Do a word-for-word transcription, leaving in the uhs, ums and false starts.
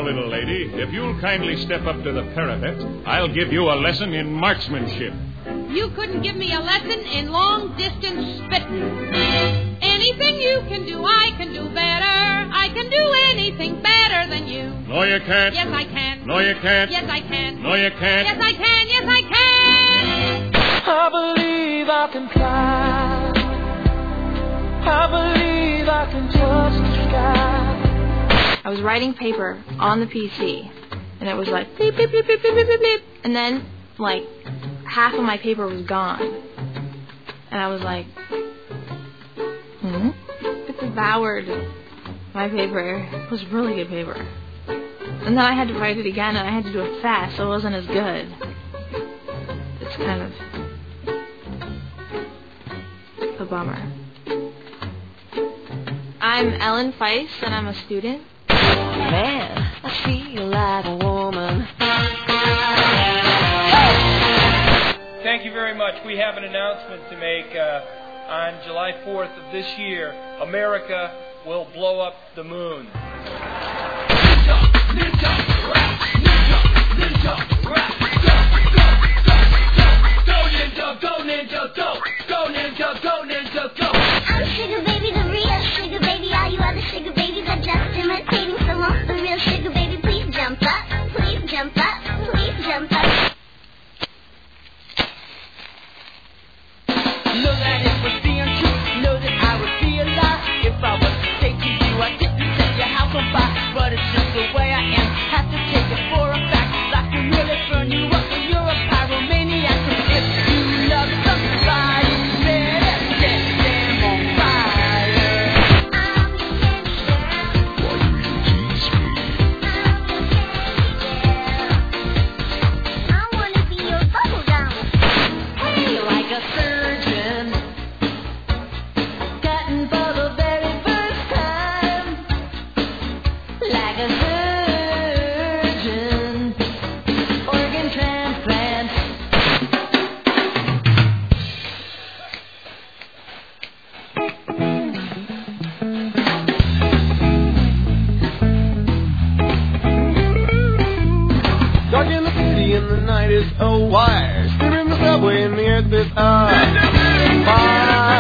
little lady, if you'll kindly step up to the parapet, I'll give you a lesson in marksmanship. You couldn't give me a lesson in long-distance spitting. Anything you can do, I can do better. I can do anything better than you. No, you can't. Yes, I can. No, you can't. Yes, I can. No, you can't. Yes, I can. Yes, I can. I believe I can fly. I believe I can touch the sky. I was writing paper on the P C, and it was like beep, beep, beep, beep, beep, beep, beep, beep. And then, like, half of my paper was gone. And I was like, hmm? It devoured my paper. It was really good paper. And then I had to write it again, and I had to do it fast, so it wasn't as good. It's kind of a bummer. I'm Ellen Feist, and I'm a student. Man, I feel like a woman. Thank you very much. We have an announcement to make. Uh, on July fourth of this year, America will blow up the moon. Ninja, ninja, rap, ninja, ninja, rap, go, go, go, go, ninja, go, go, ninja, go, go, ninja, go, ninja, go. I'm Sugar Baby, the real Sugar Baby. All you other Sugar Babies are just imitating someone. The real Sugar Baby, please jump up, please jump up, please jump up. Know that it was being true. Know that I would be a lie if I was to say to you I didn't set your house on fire. But it's just the way I am. Have to take it for a fact. I can really burn you up when you're a pyromaniac. If you love somebody, better set them on fire. I'm your candy girl. Why do you tease me? I'm your candy girl. I wanna be your bubble gum. Hey, like a surgeon, cutting for the very first time. Like a surgeon, organ transplant. Dark in the city and the night is a wire. Steering the subway and the earth is a fire.